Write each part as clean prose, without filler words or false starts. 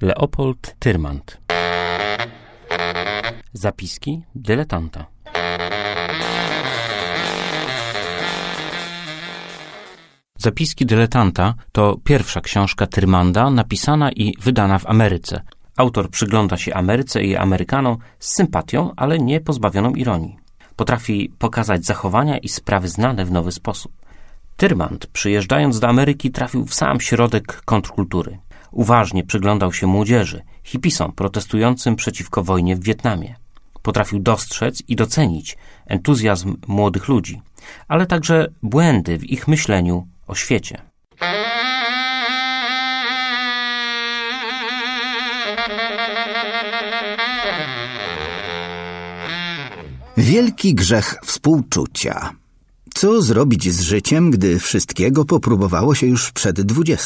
Leopold Tyrmand. Zapiski dyletanta. Zapiski dyletanta to pierwsza książka Tyrmanda napisana i wydana w Ameryce. Autor przygląda się Ameryce i Amerykanom z sympatią, ale nie pozbawioną ironii. Potrafi pokazać zachowania i sprawy znane w nowy sposób. Tyrmand, przyjeżdżając do Ameryki, trafił w sam środek kontrkultury. Uważnie przyglądał się młodzieży, hipisom protestującym przeciwko wojnie w Wietnamie. Potrafił dostrzec i docenić entuzjazm młodych ludzi, ale także błędy w ich myśleniu o świecie. Wielki grzech współczucia. Co zrobić z życiem, gdy wszystkiego popróbowało się już przed 20?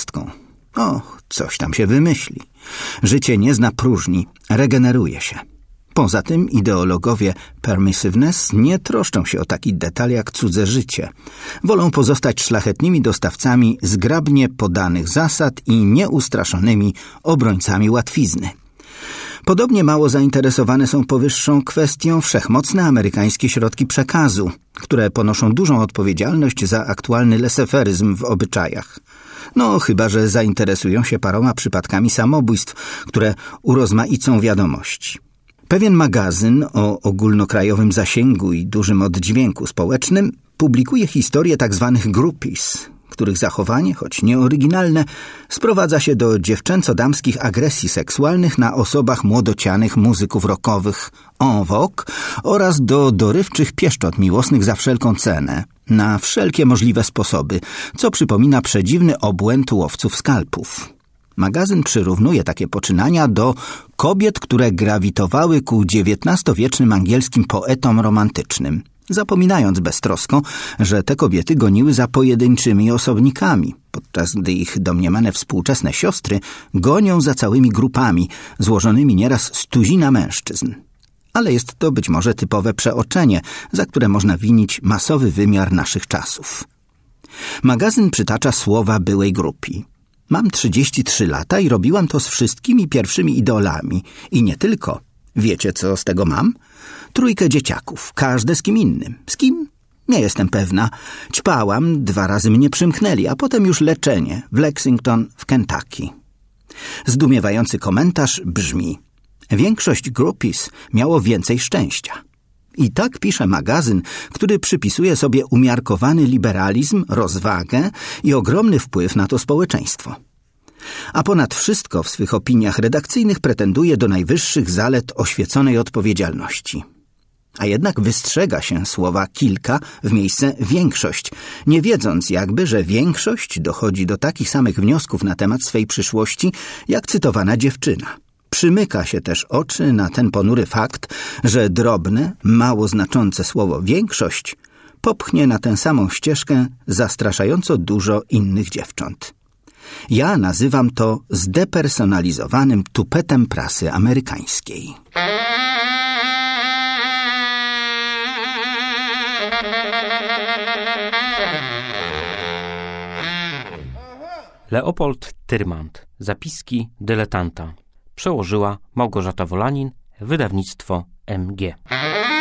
Coś tam się wymyśli. Życie nie zna próżni, regeneruje się. Poza tym ideologowie permissiveness nie troszczą się o taki detal jak cudze życie. Wolą pozostać szlachetnymi dostawcami zgrabnie podanych zasad i nieustraszonymi obrońcami łatwizny. Podobnie mało zainteresowane są powyższą kwestią wszechmocne amerykańskie środki przekazu, które ponoszą dużą odpowiedzialność za aktualny leseferyzm w obyczajach. Chyba że zainteresują się paroma przypadkami samobójstw, które urozmaicą wiadomości. Pewien magazyn o ogólnokrajowym zasięgu i dużym oddźwięku społecznym publikuje historie tzw. groupies, których zachowanie, choć nieoryginalne, sprowadza się do dziewczęco-damskich agresji seksualnych na osobach młodocianych muzyków rockowych en vogue oraz do dorywczych pieszczot miłosnych za wszelką cenę, na wszelkie możliwe sposoby, co przypomina przedziwny obłęd łowców skalpów. Magazyn przyrównuje takie poczynania do kobiet, które grawitowały ku XIX-wiecznym angielskim poetom romantycznym, zapominając beztrosko, że te kobiety goniły za pojedynczymi osobnikami, podczas gdy ich domniemane współczesne siostry gonią za całymi grupami, złożonymi nieraz z tuzina mężczyzn. Ale jest to być może typowe przeoczenie, za które można winić masowy wymiar naszych czasów. Magazyn przytacza słowa byłej grupii. Mam 33 lata i robiłam to z wszystkimi pierwszymi idolami. I nie tylko. Wiecie, co z tego mam? 3 dzieciaków, każde z kim innym. Z kim? Nie jestem pewna. Ćpałam, 2 razy mnie przymknęli, a potem już leczenie w Lexington w Kentucky. Zdumiewający komentarz brzmi: większość groupies miało więcej szczęścia. I tak pisze magazyn, który przypisuje sobie umiarkowany liberalizm, rozwagę i ogromny wpływ na to społeczeństwo. A ponad wszystko w swych opiniach redakcyjnych pretenduje do najwyższych zalet oświeconej odpowiedzialności. A jednak wystrzega się słowa kilka w miejsce większość, nie wiedząc jakby, że większość dochodzi do takich samych wniosków na temat swej przyszłości, jak cytowana dziewczyna. Przymyka się też oczy na ten ponury fakt, że drobne, mało znaczące słowo większość popchnie na tę samą ścieżkę zastraszająco dużo innych dziewcząt. Ja nazywam to zdepersonalizowanym tupetem prasy amerykańskiej. Leopold Tyrmand. Zapiski dyletanta. Przełożyła Małgorzata Wolanin, wydawnictwo MG.